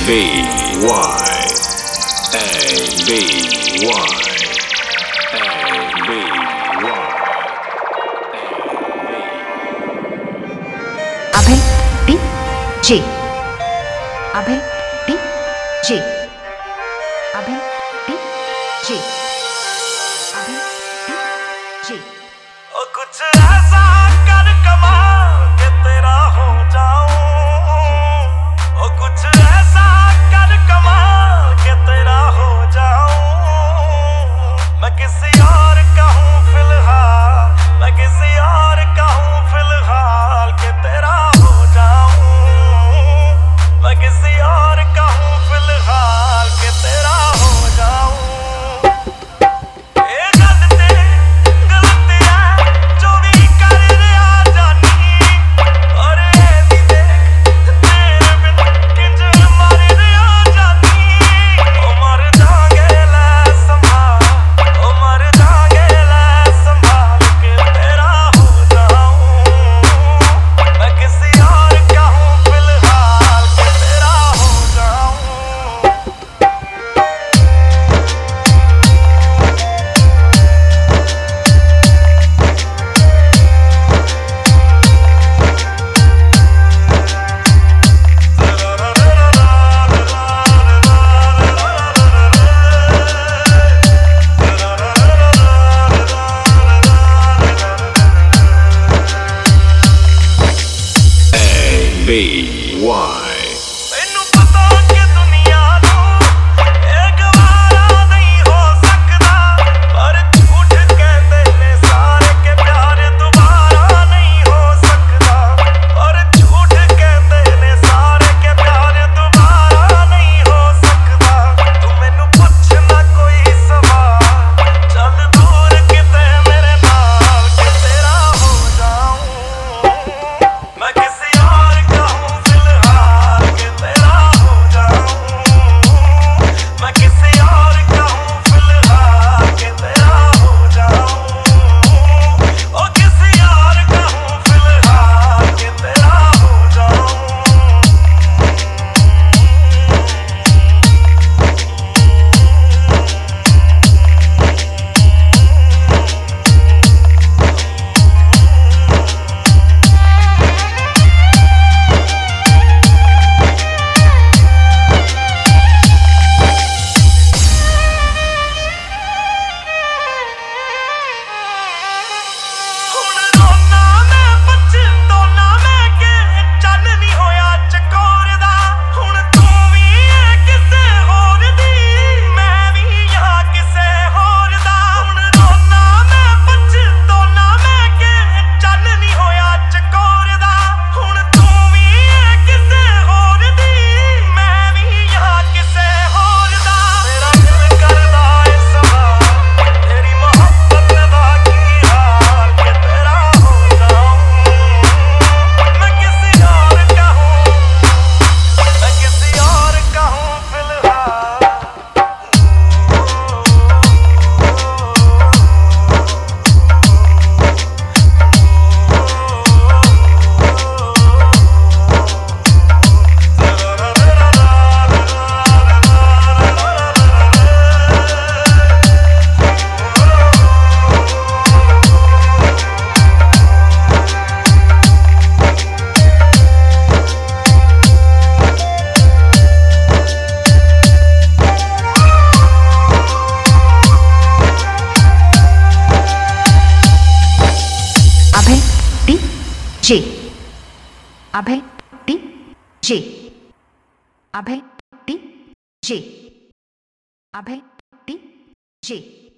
B Y A B Y A B Y Abhay DJ Abhay DJ Abhay DJ Abhay DJ ओ कुछ ऐसा कर कमाल के तेरा हो जाऊं, ओ कुछ ऐसा कर कमाल के तेरा हो जाऊं। मैं किसी और का हूं फिलहाल, मैं किसी और का हूं फिलहाल के तेरा हो जाऊं। मैं किसी और का हूं फिलहाल के तेरा हो जाऊं। B Y अभय DJ अभय DJ अभय DJ